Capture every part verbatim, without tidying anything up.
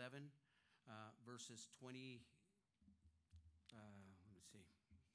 eleven, uh, verses twenty, uh, let me see.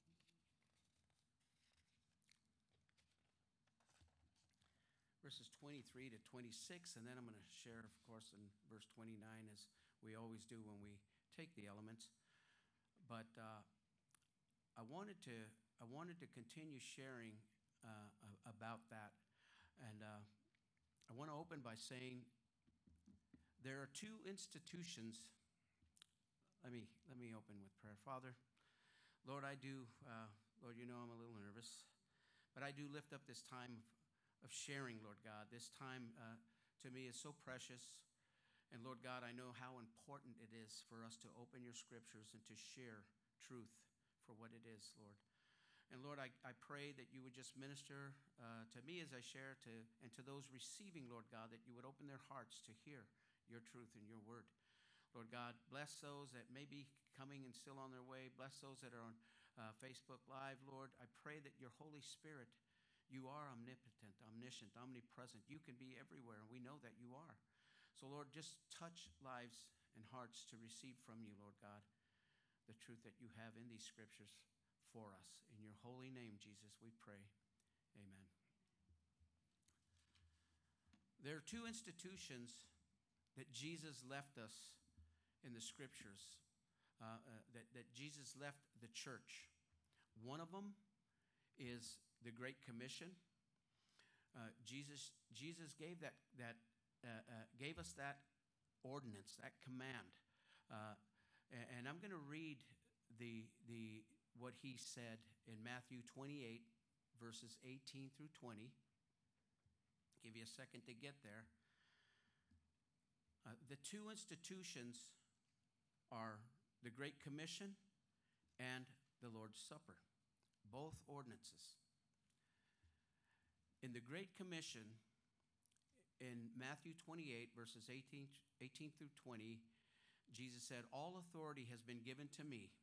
Verses twenty-three to twenty-six, and then I'm going to share, of course, in verse twenty-nine, as we always do when we take the elements. But uh, I wanted to I wanted to continue sharing uh, about that, and uh, I want to open by saying there are two institutions. Let me let me open with prayer. Father, Lord, I do, uh, Lord, you know I'm a little nervous, but I do lift up this time of, of sharing, Lord God. This time uh, to me is so precious, and Lord God, I know how important it is for us to open your scriptures and to share truth for what it is, Lord. And Lord, I, I pray that you would just minister uh, to me as I share, to and to those receiving, Lord God, that you would open their hearts to hear your truth and your word. Lord God, bless those that may be coming and still on their way. Bless those that are on uh, Facebook Live, Lord. I pray that your Holy Spirit, you are omnipotent, omniscient, omnipresent. You can be everywhere, and we know that you are. So, Lord, just touch lives and hearts to receive from you, Lord God, the truth that you have in these scriptures for us. In your holy name, Jesus, we pray. Amen. There are two institutions that Jesus left us in the scriptures, uh, uh, that, that Jesus left the church. One of them is the Great Commission. Uh, Jesus, Jesus gave that, that uh, uh, gave us that ordinance, that command. Uh, and, and I'm going to read the, the, what he said in Matthew twenty-eight, verses eighteen through twenty. Give you a second to get there. Uh, the two institutions are the Great Commission and the Lord's Supper, both ordinances. In the Great Commission, in Matthew twenty-eight, verses eighteen, eighteen through twenty, Jesus said, "All authority has been given to me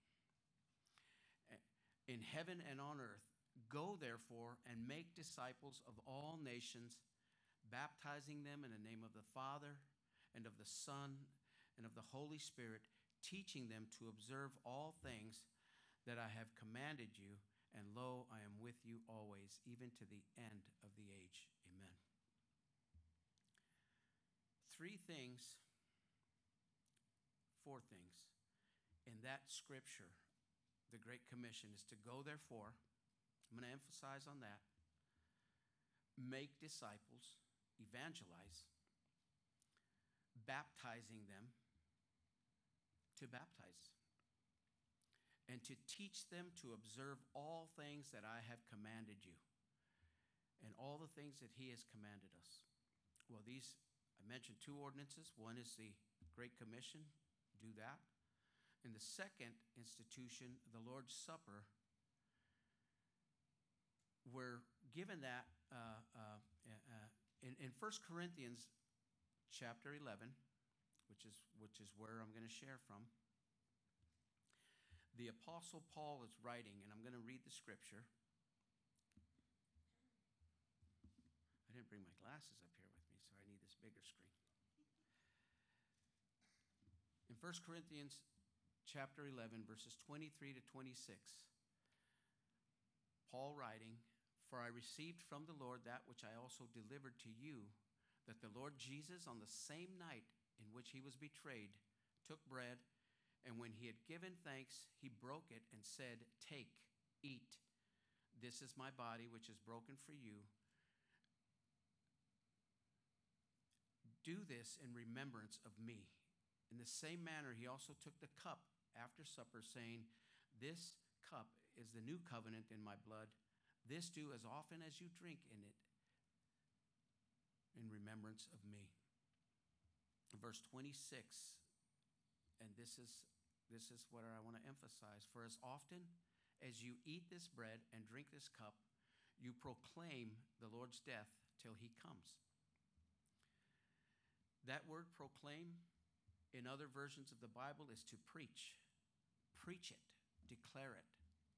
in heaven and on earth. Go, therefore, and make disciples of all nations, baptizing them in the name of the Father and of the Son and of the Holy Spirit, teaching them to observe all things that I have commanded you. And lo, I am with you always, even to the end of the age." Amen. Three things, four things in that scripture. The Great Commission is to go, therefore. I'm going to emphasize on that. Make disciples, evangelize, baptizing them, to baptize, and to teach them to observe all things that I have commanded you, and all the things that he has commanded us. Well, these, I mentioned two ordinances. One is the Great Commission, do that. And the second institution, the Lord's Supper, we're given that uh, uh, uh, in, in First Corinthians chapter eleven, which is, which is where I'm going to share from. The Apostle Paul is writing, and I'm going to read the scripture. I didn't bring my glasses up here with me, so I need this bigger screen. In First Corinthians chapter eleven, verses twenty-three to twenty-six, Paul writing, "For I received from the Lord that which I also delivered to you, that the Lord Jesus, on the same night in which he was betrayed, took bread, and when he had given thanks, he broke it and said, 'Take, eat. This is my body, which is broken for you. Do this in remembrance of me.' In the same manner, he also took the cup after supper, saying, 'This cup is the new covenant in my blood. This do as often as you drink in it in remembrance of me.'" Verse twenty-six, and this is, this is what I want to emphasize. "For as often as you eat this bread and drink this cup, you proclaim the Lord's death till he comes." That word proclaim in other versions of the Bible is to preach. Preach it. Declare it.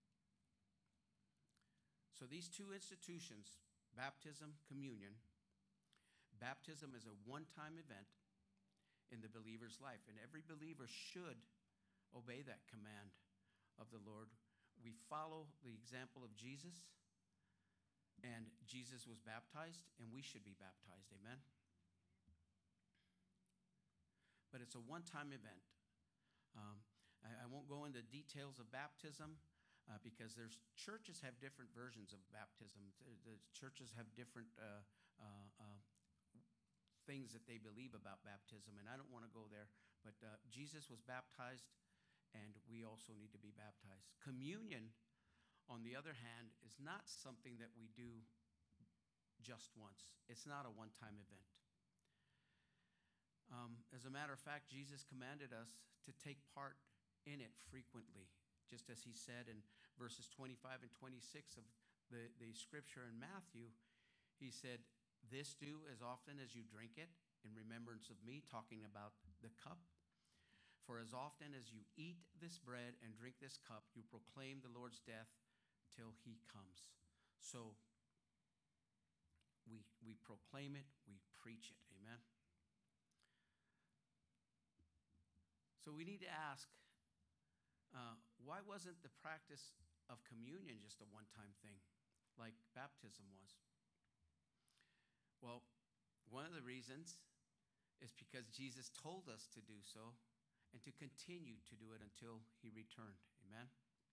So these two institutions, baptism, communion. Baptism is a one-time event. in the believer's life. And every believer should obey that command of the Lord. We follow the example of Jesus, and Jesus was baptized, and we should be baptized. Amen? But it's a one-time event. Um, I, I won't go into details of baptism uh, because there's churches have different versions of baptism. The, the churches have different uh, uh, uh, things that they believe about baptism, and I don't want to go there. But uh, Jesus was baptized, and we also need to be baptized. Communion, on the other hand, is not something that we do just once. It's not a one-time event. Um, as a matter of fact, Jesus commanded us to take part in it frequently, just as he said in verses twenty-five and twenty-six of the, the scripture in Matthew. He said, "This do as often as you drink it in remembrance of me," talking about the cup. "For as often as you eat this bread and drink this cup, you proclaim the Lord's death till he comes." So we, we proclaim it, we preach it. Amen. So we need to ask, uh, why wasn't the practice of communion just a one-time thing like baptism was? Well, one of the reasons is because Jesus told us to do so and to continue to do it until he returned. Amen?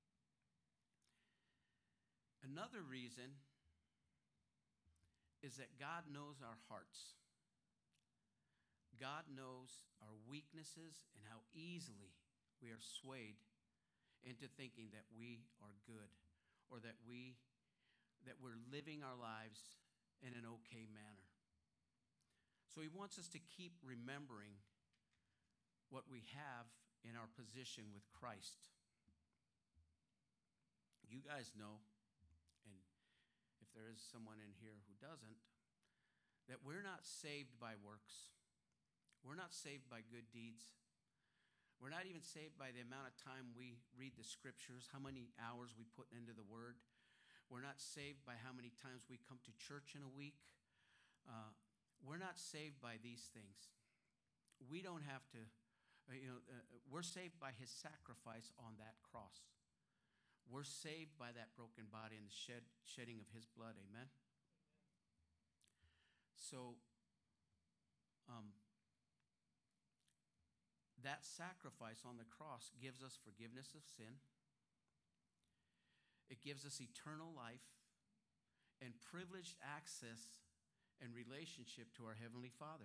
Another reason is that God knows our hearts. God knows our weaknesses and how easily we are swayed into thinking that we are good or that we that we're living our lives in an okay manner. So he wants us to keep remembering what we have in our position with Christ. You guys know, and if there is someone in here who doesn't, that we're not saved by works. We're not saved by good deeds. We're not even saved by the amount of time we read the scriptures, how many hours we put into the word. We're not saved by how many times we come to church in a week. Uh, we're not saved by these things. We don't have to, uh, you know, uh, we're saved by his sacrifice on that cross. We're saved by that broken body and the shed, shedding of his blood. Amen? So, um, that sacrifice on the cross gives us forgiveness of sin. It gives us eternal life and privileged access and relationship to our Heavenly Father.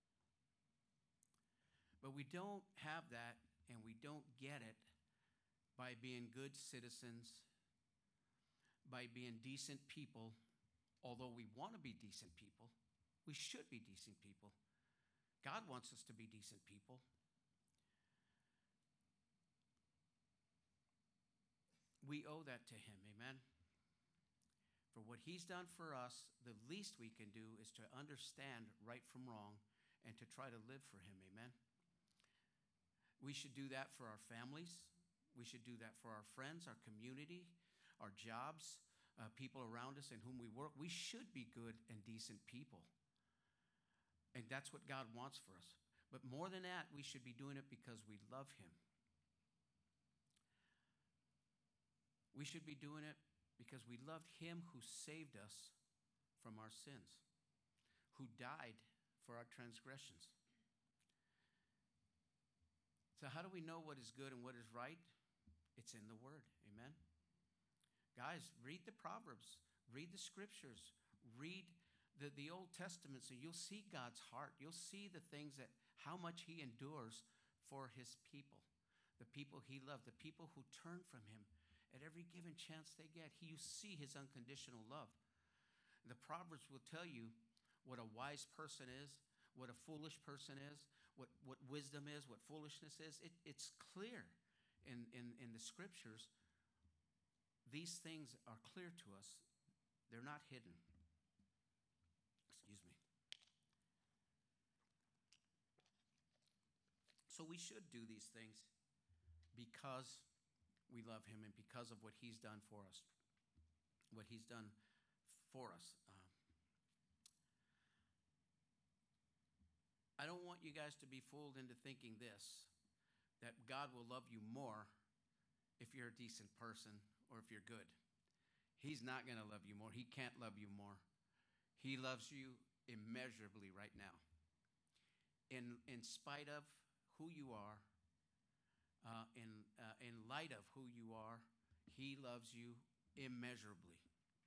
But we don't have that, and we don't get it by being good citizens, by being decent people. Although we want to be decent people, we should be decent people. God wants us to be decent people. We owe that to him, amen? For what he's done for us, the least we can do is to understand right from wrong and to try to live for him, amen? We should do that for our families. We should do that for our friends, our community, our jobs, uh, people around us in whom we work. We should be good and decent people. And that's what God wants for us. But more than that, we should be doing it because we love him. We should be doing it because we loved him who saved us from our sins, who died for our transgressions. So how do we know what is good and what is right? It's in the Word. Amen? Guys, read the Proverbs. Read the Scriptures. Read the, the Old Testament so you'll see God's heart. You'll see the things that, how much he endures for his people, the people he loved, the people who turn from him. At every given chance they get, you see his unconditional love. The Proverbs will tell you what a wise person is, what a foolish person is, what, what wisdom is, what foolishness is. It, it's clear in, in, in the scriptures. These things are clear to us. They're not hidden. Excuse me. So we should do these things because we love him and because of what he's done for us. What he's done for us. Um, I don't want you guys to be fooled into thinking this, that God will love you more if you're a decent person or if you're good. He's not going to love you more. He can't love you more. He loves you immeasurably right now. In, in spite of who you are, uh, in, uh, in light of who you are, he loves you immeasurably.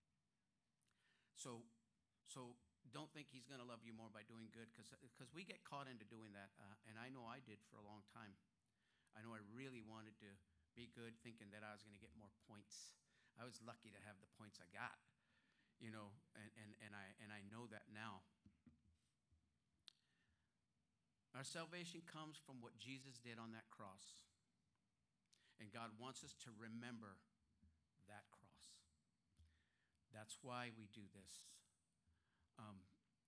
So, so don't think he's going to love you more by doing good, because we get caught into doing that, uh, and I know I did for a long time. I know I really wanted to be good, thinking that I was going to get more points. I was lucky to have the points I got, you know, and, and, and I and I know that now. Our salvation comes from what Jesus did on that cross. And God wants us to remember that cross. That's why we do this. Um,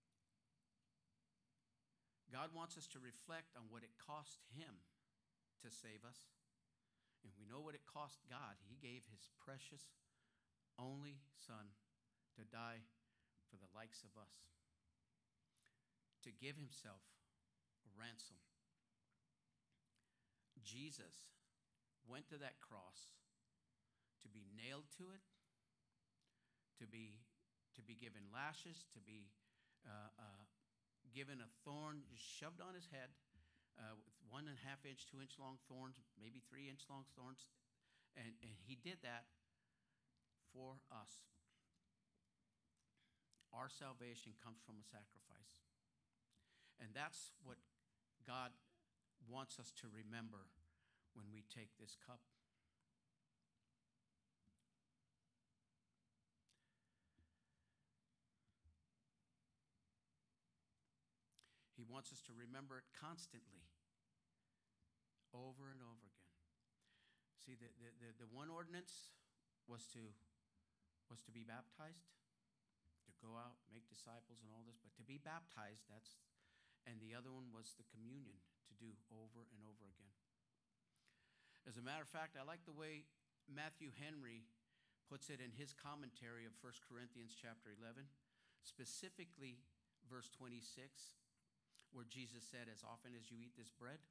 God wants us to reflect on what it cost him to save us. And we know what it cost God. He gave his precious only son to die for the likes of us, to give himself a ransom. Jesus went to that cross to be nailed to it, to be to be given lashes, to be uh, uh, given a thorn shoved on his head, uh, with one and a half inch, two inch long thorns, maybe three inch long thorns, and, and he did that for us. Our salvation comes from a sacrifice. And that's what God wants us to remember when we take this cup. He wants us to remember it constantly, over and over again. See, the, the, the, the one ordinance was to, was to be baptized, to go out, make disciples and all this, but to be baptized, that's, and the other one was the communion to do over and over again. As a matter of fact, I like the way Matthew Henry puts it in his commentary of First Corinthians chapter eleven, specifically verse twenty-six, where Jesus said, as often as you eat this bread.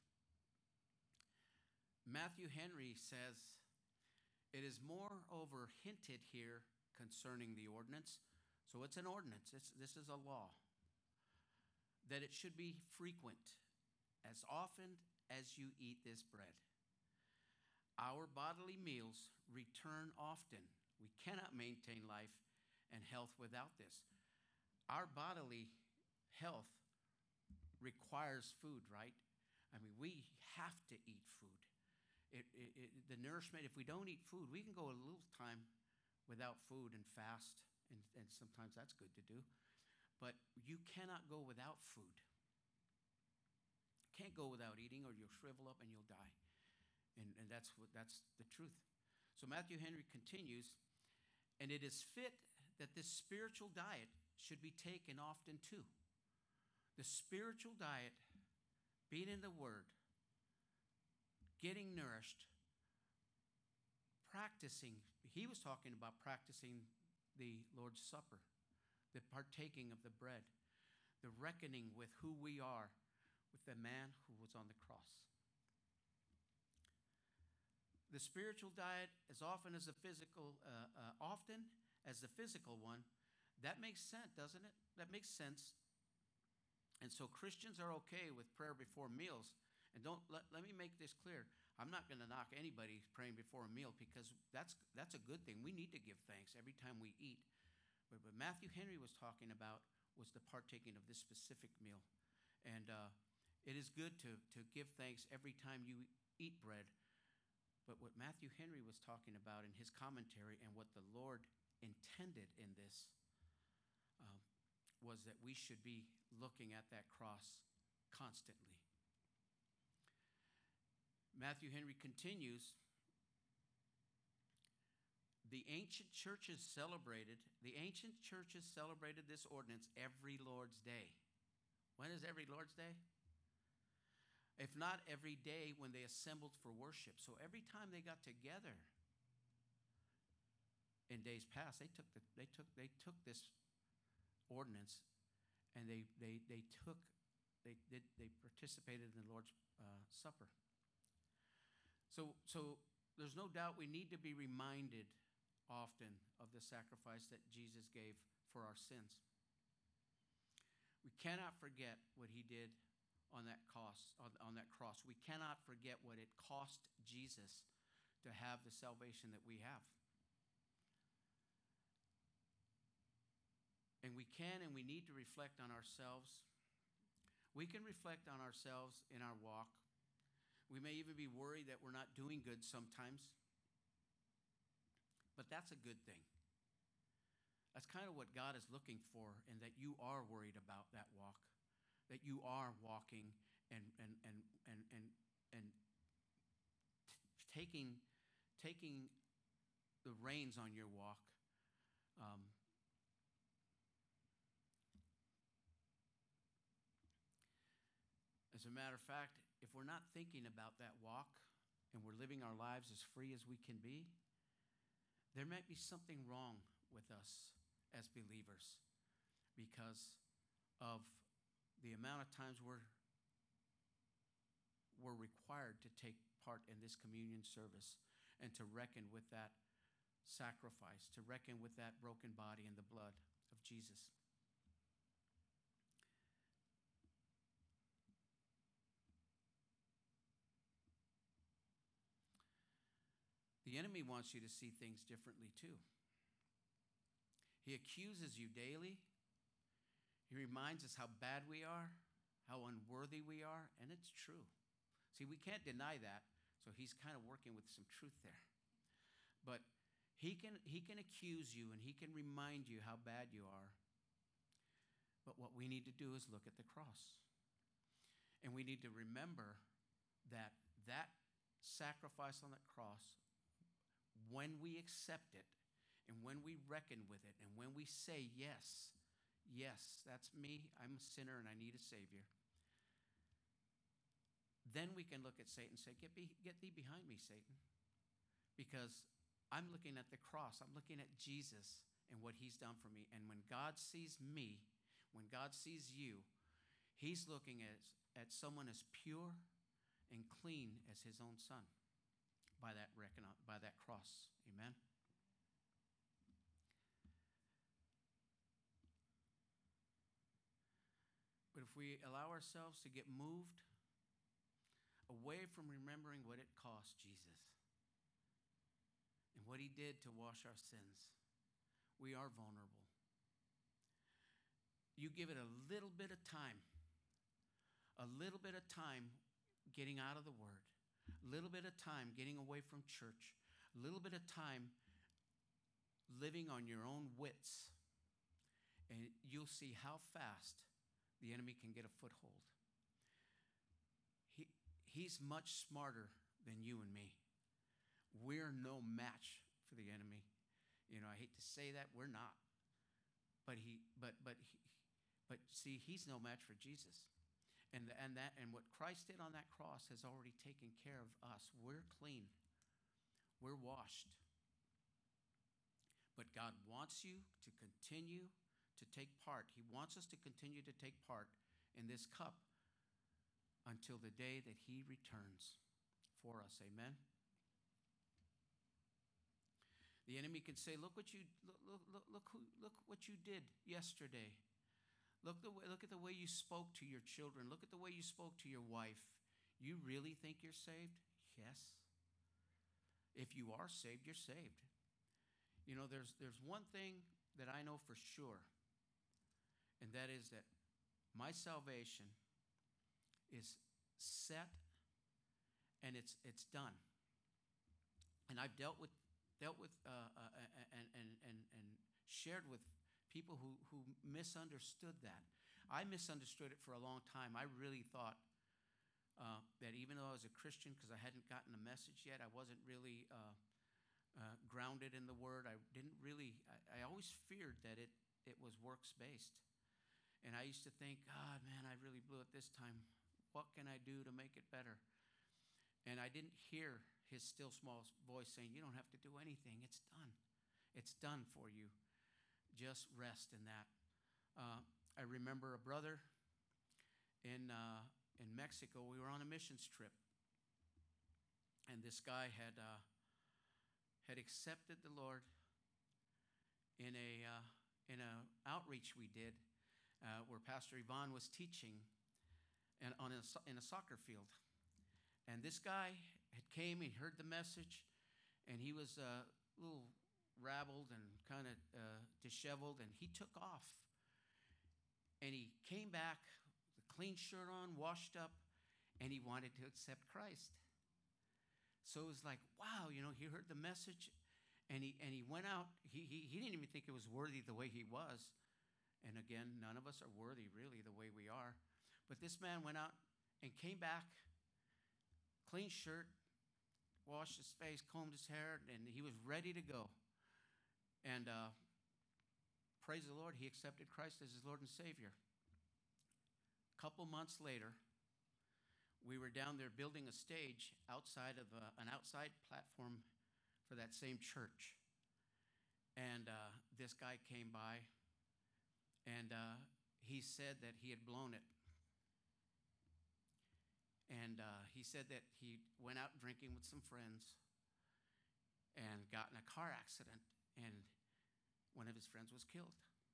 Matthew Henry says, it is moreover hinted here concerning the ordinance. So it's an ordinance. It's, this is a law. That it should be frequent, as often as you eat this bread. Our bodily meals return often. We cannot maintain life and health without this. Our bodily health requires food, right? I mean, we have to eat food. It, it, it, the nourishment, if we don't eat food, we can go a little time without food and fast, and, and sometimes that's good to do. But you cannot go without food. Can't go without eating, or you'll shrivel up and you'll die. And, and that's what that's the truth. So Matthew Henry continues, and it is fit that this spiritual diet should be taken often too. The spiritual diet, being in the Word, getting nourished, practicing. He was talking about practicing the Lord's Supper, the partaking of the bread, the reckoning with who we are, with the man who was on the cross. The spiritual diet, as often as the physical, uh, uh, often as the physical one, that makes sense, doesn't it? That makes sense. And so Christians are okay with prayer before meals. And don't let, let me make this clear. I'm not going to knock anybody praying before a meal, because that's that's a good thing. We need to give thanks every time we eat. But what Matthew Henry was talking about was the partaking of this specific meal. And uh, it is good to, to give thanks every time you eat bread. But what Matthew Henry was talking about in his commentary, and what the Lord intended in this, um, was that we should be looking at that cross constantly. Matthew Henry continues, the ancient churches celebrated, the ancient churches celebrated this ordinance every Lord's Day. When is every Lord's Day? If not every day when they assembled for worship. So every time they got together in days past, they took the, they took they took this ordinance, and they they they took they did they participated in the Lord's uh, Supper. So so there's no doubt we need to be reminded often of the sacrifice that Jesus gave for our sins. We cannot forget what he did on that cross, on, on that cross. We cannot forget what it cost Jesus to have the salvation that we have. And we can and we need to reflect on ourselves. We can reflect on ourselves in our walk. We may even be worried that we're not doing good sometimes. But that's a good thing. That's kind of what God is looking for, and that you are worried about that walk, that you are walking and and and and and, and t- taking taking the reins on your walk. Um, as a matter of fact, if we're not thinking about that walk and we're living our lives as free as we can be, there might be something wrong with us as believers because of the amount of times we're we're required to take part in this communion service and to reckon with that sacrifice, to reckon with that broken body and the blood of Jesus. The enemy wants you to see things differently too. He accuses you daily. He reminds us how bad we are, how unworthy we are, and it's true. See, we can't deny that, so he's kind of working with some truth there. But he can he can accuse you and he can remind you how bad you are. But what we need to do is look at the cross. And we need to remember that that sacrifice on the cross, when we accept it and when we reckon with it and when we say, yes, yes, that's me, I'm a sinner and I need a Savior, then we can look at Satan and say, get, be, get thee behind me, Satan. Because I'm looking at the cross. I'm looking at Jesus and what he's done for me. And when God sees me, when God sees you, he's looking at, at someone as pure and clean as his own son by that, reckon, by that cross. Amen? But if we allow ourselves to get moved away from remembering what it cost Jesus and what he did to wash our sins, we are vulnerable. You give it a little bit of time, a little bit of time getting out of the Word, a little bit of time getting away from church, a little bit of time living on your own wits, and you'll see how fast the enemy can get a foothold. He, he's much smarter than you and me. We're no match for the enemy. You know, I hate to say that, we're not. But he, but but he, but see, he's no match for Jesus. And and that and what Christ did on that cross has already taken care of us. We're clean. We're washed. But God wants you to continue to take part. He wants us to continue to take part in this cup until the day that he returns for us. Amen. The enemy can say, "Look what you look look look who, look what you did yesterday. Look the way, look at the way you spoke to your children. Look at the way you spoke to your wife. You really think you're saved?" Yes. If you are saved, you're saved. You know, there's there's one thing that I know for sure, and that is that my salvation is set and it's it's done. And I've dealt with dealt with uh, uh, and, and and and shared with people who who misunderstood that. I misunderstood it for a long time. I really thought uh, that even though I was a Christian, because I hadn't gotten the message yet, I wasn't really uh, uh, grounded in the Word. I didn't really. I, I always feared that it it was works based, and I used to think, God, man, I really blew it this time. What can I do to make it better? And I didn't hear his still small voice saying, you don't have to do anything. It's done. It's done for you. Just rest in that. Uh, I remember a brother, in uh, in Mexico. We were on a missions trip, and this guy had uh, had accepted the Lord in a uh, in a outreach we did, uh, where Pastor Yvonne was teaching, and on a, in a soccer field. And this guy had came, he heard the message, and he was uh, a little rabbled and kind of uh, disheveled, and he took off. And he came back, with a clean shirt on, washed up, and he wanted to accept Christ. So it was like, wow, you know, he heard the message, and he and he went out. He, he, he didn't even think it was worthy the way he was. And again, none of us are worthy, really, the way we are. But this man went out and came back, clean shirt, washed his face, combed his hair, and he was ready to go. And uh, praise the Lord, he accepted Christ as his Lord and Savior. A couple months later, we were down there building a stage outside of uh, an outside platform for that same church. And uh, this guy came by, and uh, he said that he had blown it. And uh, he said that he went out drinking with some friends and got in a car accident, and one of his friends was killed.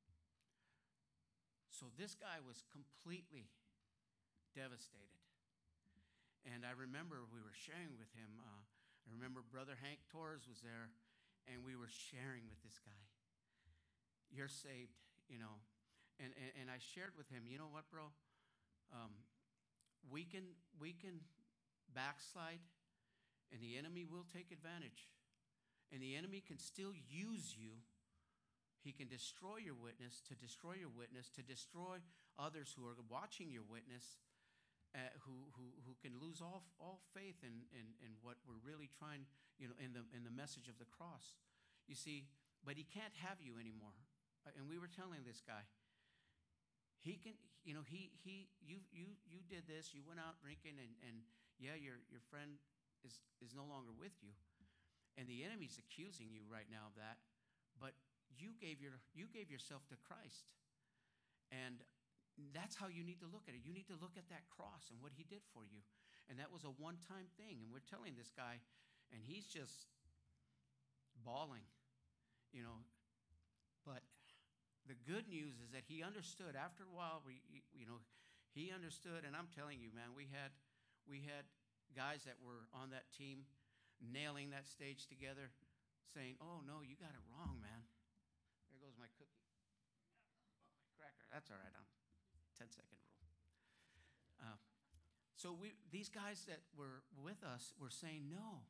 So this guy was completely devastated. And I remember we were sharing with him. Uh, I remember Brother Hank Torres was there, and we were sharing with this guy. You're saved, you know. And, and, and I shared with him, you know what, bro? Um, We can we can backslide, and the enemy will take advantage. And the enemy can still use you. He can destroy your witness, to destroy your witness, to destroy others who are watching your witness, uh, who, who who can lose all all faith in, in, in what we're really trying, you know, in the in the message of the cross. You see, but he can't have you anymore. And we were telling this guy, He can, you know, he he you you you did this. You went out drinking, and, and yeah, your your friend is is no longer with you, and the enemy's accusing you right now of that. But you gave your you gave yourself to Christ, and that's how you need to look at it. You need to look at that cross and what he did for you, and that was a one-time thing. And we're telling this guy, and he's just bawling, you know, but. The good news is that he understood. After a while, we, you know, he understood. And I'm telling you, man, we had, we had guys that were on that team nailing that stage together, saying, "Oh no, you got it wrong, man." There goes my cookie, my cracker. That's all right. I'm ten second rule. Uh, so we, these guys that were with us were saying, "No,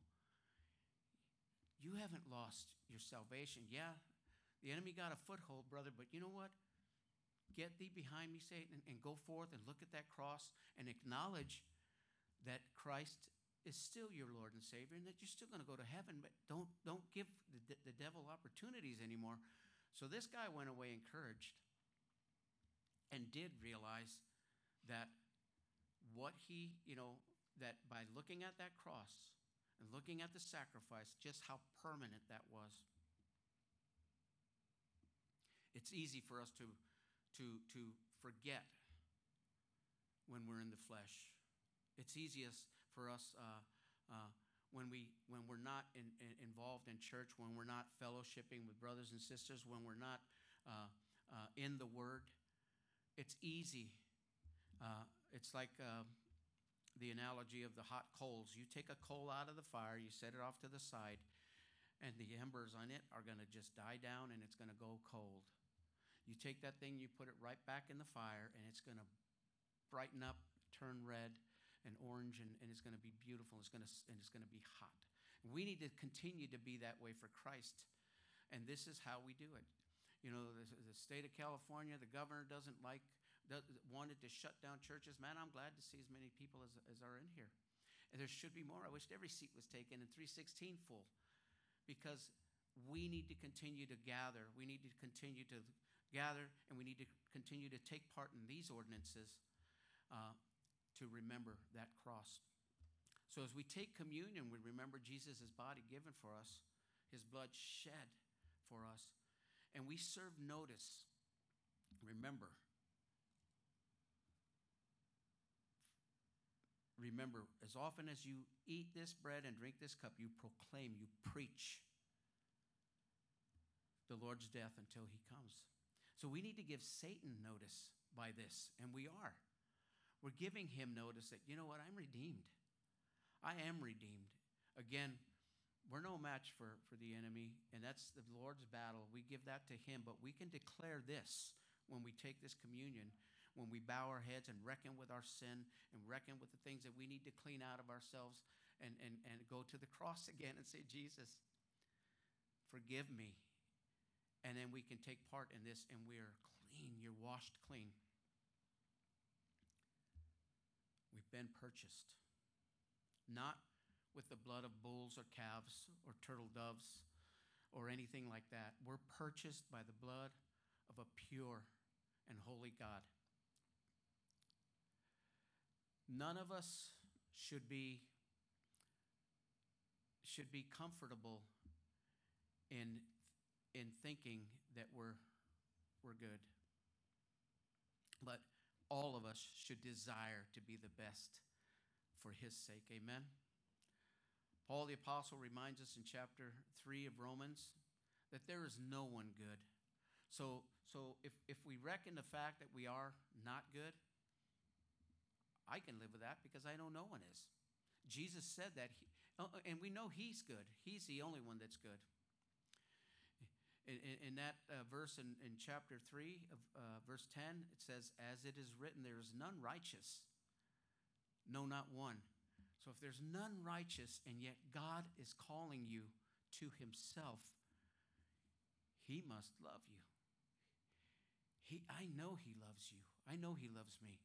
you haven't lost your salvation. Yeah. The enemy got a foothold, brother, but you know what? Get thee behind me, Satan, and, and go forth and look at that cross and acknowledge that Christ is still your Lord and Savior, and that you're still going to go to heaven, but don't, don't give the, the devil opportunities anymore." So this guy went away encouraged and did realize that what he, you know, that by looking at that cross and looking at the sacrifice, just how permanent that was. It's easy for us to, to, to forget when we're in the flesh. It's easiest for us uh, uh, when, we, when we're not in, in, involved in church, when we're not fellowshipping with brothers and sisters, when we're not uh, uh, in the Word. It's easy. Uh, it's like uh, the analogy of the hot coals. You take a coal out of the fire, you set it off to the side, and the embers on it are going to just die down, and it's going to go cold. You take that thing, you put it right back in the fire, and it's going to brighten up, turn red and orange, and, and it's going to be beautiful. It's going to and it's going to be hot. We need to continue to be that way for Christ, and this is how we do it. You know, the, the state of California, the governor doesn't like does, wanted to shut down churches. Man, I'm glad to see as many people as, as are in here, and there should be more. I wished every seat was taken and three sixteen full, because we need to continue to gather. We need to continue to gather, and we need to continue to take part in these ordinances uh, to remember that cross. So as we take communion, we remember Jesus' body given for us, his blood shed for us, and we serve notice. Remember, remember, as often as you eat this bread and drink this cup, you proclaim, you preach the Lord's death until he comes. So we need to give Satan notice by this, and we are. We're giving him notice that, you know what, I'm redeemed. I am redeemed. Again, we're no match for, for the enemy, and that's the Lord's battle. We give that to him, but we can declare this when we take this communion, when we bow our heads and reckon with our sin and reckon with the things that we need to clean out of ourselves and, and, and go to the cross again and say, Jesus, forgive me. And then we can take part in this, and we are clean. You're washed clean. We've been purchased, not with the blood of bulls or calves or turtle doves or anything like that. We're purchased by the blood of a pure and holy God. None of us should be, should be comfortable in, in thinking that we're, we're good. But all of us should desire to be the best for his sake. Amen? Paul the Apostle reminds us in chapter three of Romans that there is no one good. So, so if, if we reckon the fact that we are not good, I can live with that because I know no one is. Jesus said that, he, and we know he's good. He's the only one that's good. In, in, in that uh, verse in, in chapter three of uh, verse ten, it says, as it is written, there is none righteous, no, not one. So if there's none righteous, and yet God is calling you to himself, he must love you. He, I know he loves you. I know he loves me.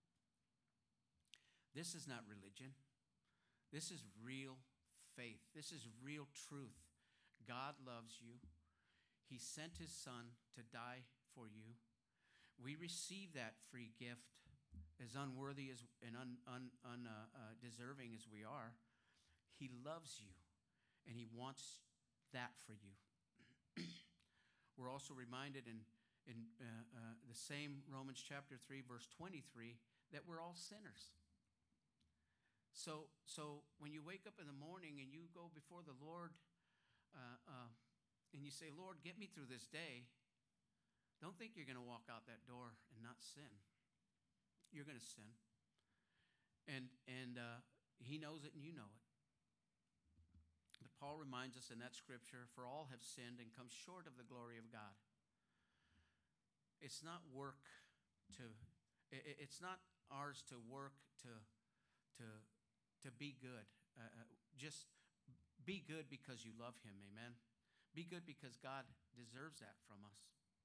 This is not religion. This is real faith. This is real truth. God loves you. He sent his son to die for you. We receive that free gift, as unworthy as and un, un, un, uh, uh, deserving as we are. He loves you, and he wants that for you. We're also reminded in, in uh, uh, the same Romans chapter three, verse twenty-three, that we're all sinners. So, so when you wake up in the morning and you go before the Lord, uh, uh, and you say, Lord, get me through this day, don't think you're going to walk out that door and not sin. You're going to sin. And, and uh, he knows it and you know it. But Paul reminds us in that scripture, for all have sinned and come short of the glory of God. It's not work to, it, it's not ours to work to, to, to be good. Uh, just be good because you love him, amen? Be good because God deserves that from us.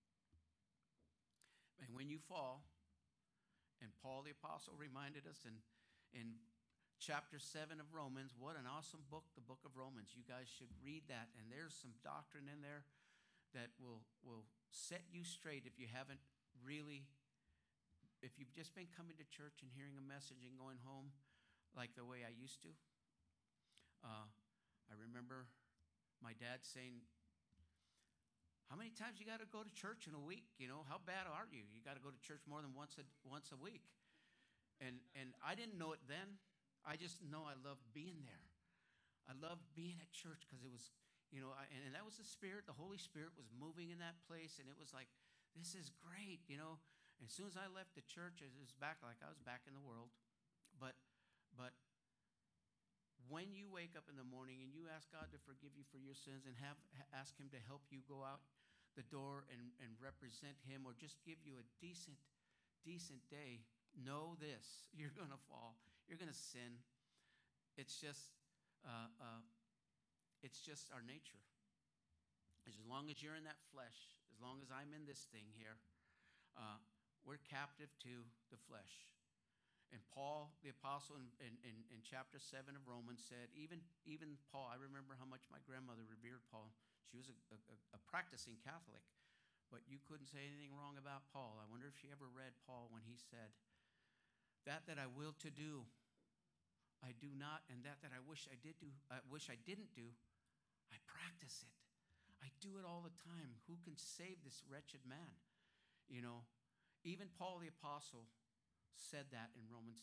And when you fall, and Paul the Apostle reminded us in, in chapter seven of Romans, what an awesome book, the book of Romans. You guys should read that, and there's some doctrine in there that will, will set you straight if you haven't really, if you've just been coming to church and hearing a message and going home like the way I used to. Uh, I remember my dad saying, how many times you got to go to church in a week? You know, how bad are you? You got to go to church more than once a, once a week. And and I didn't know it then. I just know I loved being there. I loved being at church because it was, you know, I, and, and that was the Spirit. The Holy Spirit was moving in that place, and it was like, this is great, you know. And as soon as I left the church, it was back like I was back in the world. But, but when you wake up in the morning and you ask God to forgive you for your sins and have ask him to help you go out the door and, and represent him, or just give you a decent, decent day, know this, you're going to fall. You're going to sin. It's just, uh, uh, it's just our nature. As long as you're in that flesh, as long as I'm in this thing here, uh, we're captive to the flesh. And Paul, the apostle, in, in, in, in chapter seven of Romans said, even, even Paul, I remember how much my grandmother revered Paul. She was a, a, a practicing Catholic, but you couldn't say anything wrong about Paul. I wonder if she ever read Paul when he said, that that I will to do, I do not, and that that I wish I did do, I wish I didn't do, I practice it. I do it all the time. Who can save this wretched man? You know, even Paul the apostle said that in Romans,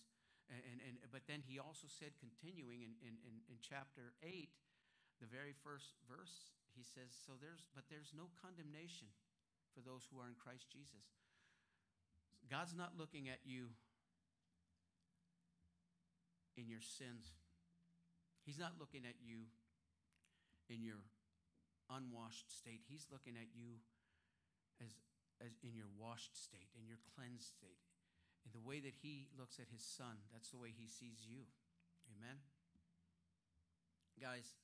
And, and but then he also said, continuing in, in, in, in chapter eight, the very first verse, he says, so there's but there's no condemnation for those who are in Christ Jesus. God's not looking at you in your sins. He's not looking at you in your unwashed state. He's looking at you as, as in your washed state, in your cleansed state. In the way that he looks at his son, that's the way he sees you. Amen? Guys,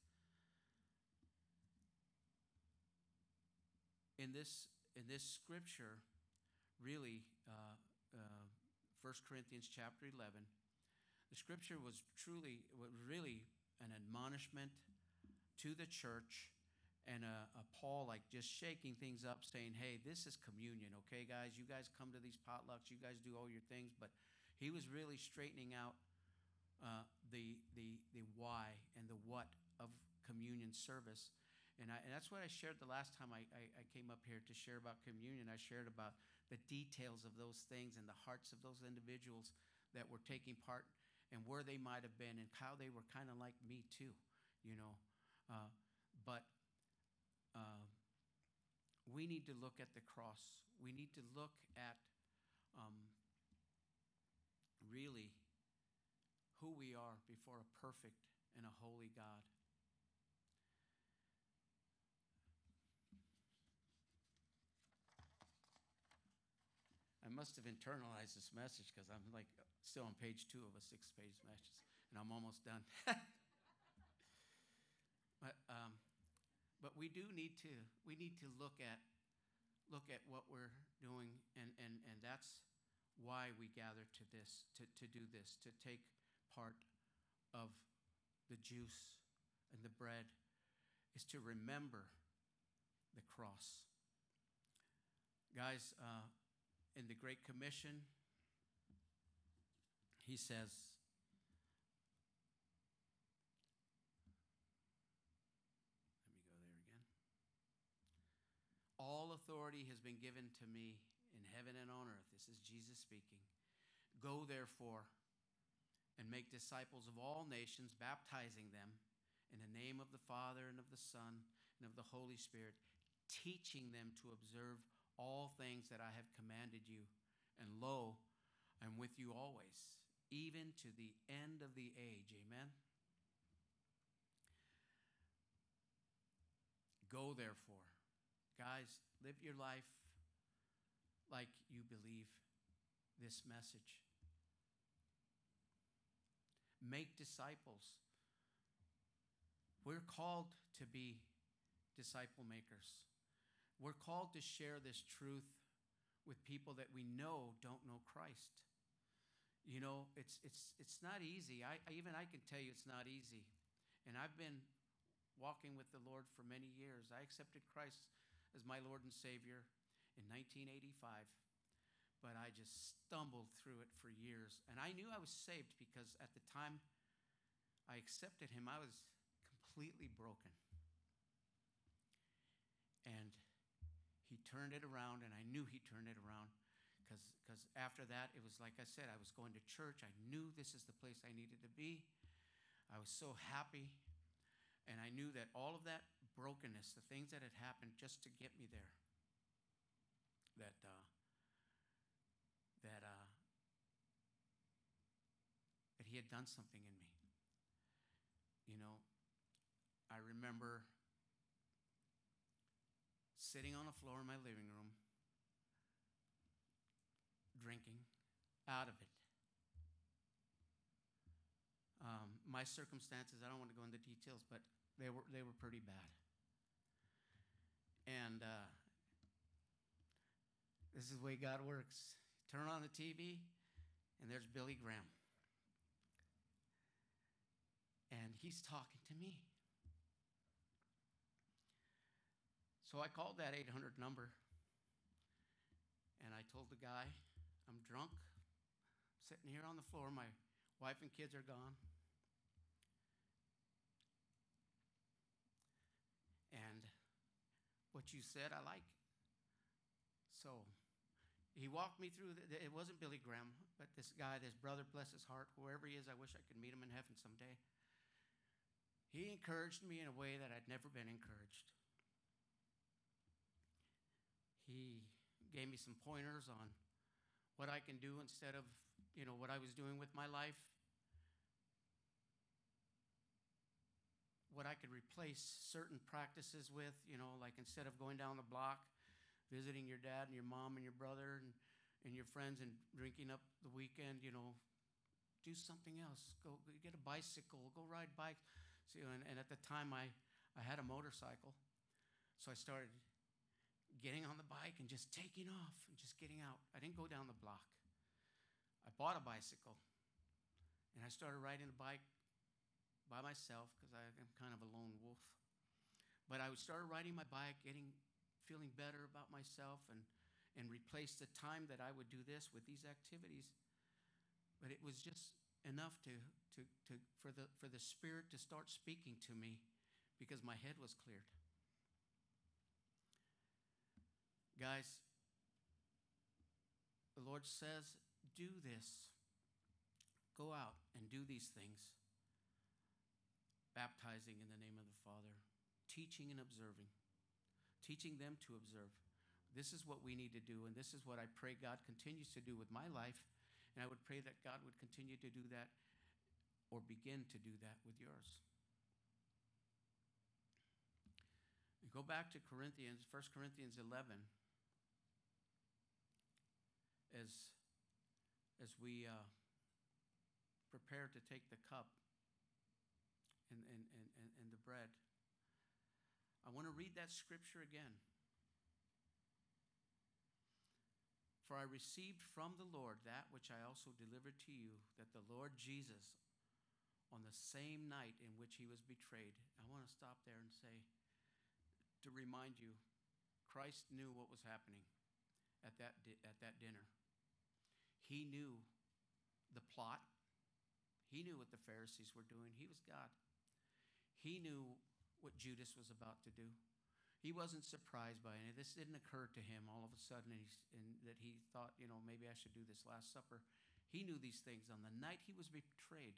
in this in this scripture, really, uh, uh, First Corinthians chapter eleven, the scripture was truly, was really an admonishment to the church, and a, a Paul like just shaking things up, saying, hey, this is communion, okay, guys? You guys come to these potlucks, you guys do all your things, but he was really straightening out uh, the, the, the why and the what of communion service. And, I, and that's what I shared the last time I, I, I came up here to share about communion. I shared about the details of those things and the hearts of those individuals that were taking part and where they might have been and how they were kind of like me too, you know. Uh, but uh, we need to look at the cross. We need to look at um, really who we are before a perfect and a holy God. I must have internalized this message because I'm like still on page two of a six-page message, and I'm almost done. but um, but we do need to we need to look at look at what we're doing, and and and that's why we gather to this to to do this, to take part of the juice and the bread, is to remember the cross, guys. Uh, In the Great Commission, he says, let me go there again. All authority has been given to me in heaven and on earth. This is Jesus speaking. Go therefore and make disciples of all nations, baptizing them in the name of the Father and of the Son and of the Holy Spirit, teaching them to observe all things that I have commanded you, and lo, I'm with you always, even to the end of the age. Amen? Go, therefore. Guys, live your life like you believe this message. Make disciples. We're called to be disciple makers. We're called to share this truth with people that we know don't know Christ. You know, it's it's it's not easy. I even I can tell you it's not easy. And I've been walking with the Lord for many years. I accepted Christ as my Lord and Savior in nineteen eighty-five. But I just stumbled through it for years. And I knew I was saved because at the time I accepted him, I was completely broken. And he turned it around, and I knew he turned it around because because after that, it was like I said, I was going to church. I knew this is the place I needed to be. I was so happy, and I knew that all of that brokenness, the things that had happened just to get me there, that uh, that uh, that he had done something in me. You know, I remember sitting on the floor in my living room, drinking out of it. Um, my circumstances, I don't want to go into details, but they were they were pretty bad. And uh, this is the way God works. Turn on the T V, and there's Billy Graham. And he's talking to me. So I called that eight hundred number, and I told the guy, I'm drunk, I'm sitting here on the floor, my wife and kids are gone. And what you said, I like. So he walked me through, the, it wasn't Billy Graham, but this guy, this brother, bless his heart, whoever he is, I wish I could meet him in heaven someday. He encouraged me in a way that I'd never been encouraged. He gave me some pointers on what I can do instead of, you know, what I was doing with my life. What I could replace certain practices with, you know, like instead of going down the block, visiting your dad and your mom and your brother and, and your friends and drinking up the weekend, you know, do something else. Go get a bicycle, go ride bikes. See, and, and at the time I, I had a motorcycle. So I started getting on the bike and just taking off and just getting out. I didn't go down the block. I bought a bicycle and I started riding the bike by myself because I'm kind of a lone wolf. But I started riding my bike, getting, feeling better about myself, and, and replaced the time that I would do this with these activities. But it was just enough to, to, to for the for the Spirit to start speaking to me because my head was cleared. Guys, the Lord says, do this. Go out and do these things. Baptizing in the name of the Father. Teaching and observing. Teaching them to observe. This is what we need to do, and this is what I pray God continues to do with my life. And I would pray that God would continue to do that or begin to do that with yours. We go back to Corinthians, First Corinthians eleven. As, as we uh, prepare to take the cup and, and, and, and the bread, I want to read that scripture again. For I received from the Lord that which I also delivered to you, that the Lord Jesus, on the same night in which he was betrayed, I want to stop there and say, to remind you, Christ knew what was happening at that di- at that dinner. He knew the plot. He knew what the Pharisees were doing. He was God. He knew what Judas was about to do. He wasn't surprised by it. This didn't occur to him all of a sudden and, and that he thought, you know, maybe I should do this Last Supper. He knew these things on the night he was betrayed.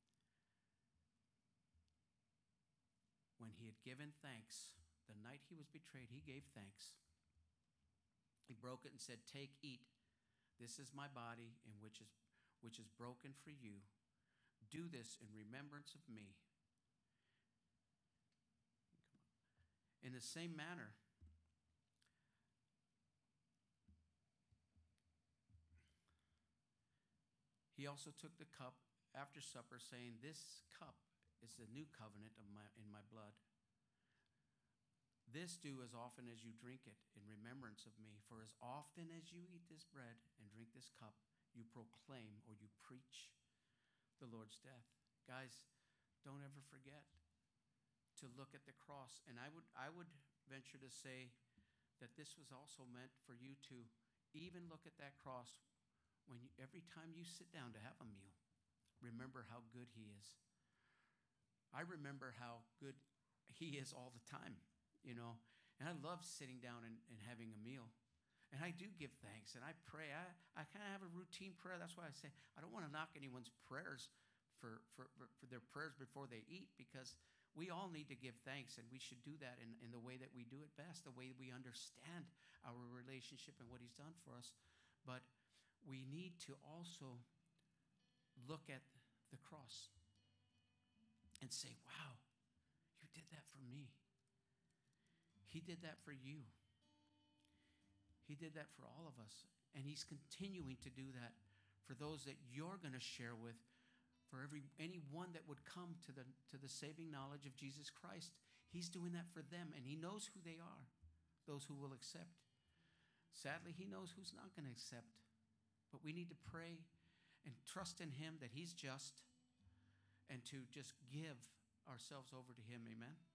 When he had given thanks, the night he was betrayed, he gave thanks. He broke it and said, take, eat. This is my body, in which is which is broken for you. Do this in remembrance of me. In the same manner, he also took the cup after supper, saying, this cup is the new covenant of my in my blood. This do as often as you drink it in remembrance of me. For as often as you eat this bread and drink this cup, you proclaim or you preach the Lord's death. Guys, don't ever forget to look at the cross. And I would I would venture to say that this was also meant for you to even look at that cross when you, every time you sit down to have a meal, remember how good he is. I remember how good he is all the time. You know, and I love sitting down and, and having a meal. And I do give thanks, and I pray. I, I kind of have a routine prayer. That's why I say I don't want to knock anyone's prayers for, for, for their prayers before they eat, because we all need to give thanks, and we should do that in, in the way that we do it best, the way we understand our relationship and what he's done for us. But we need to also look at the cross and say, wow, you did that for me. He did that for you. He did that for all of us. And he's continuing to do that for those that you're going to share with, for every anyone that would come to the to the saving knowledge of Jesus Christ. He's doing that for them, and he knows who they are, those who will accept. Sadly, he knows who's not going to accept. But we need to pray and trust in him that he's just, and to just give ourselves over to him. Amen.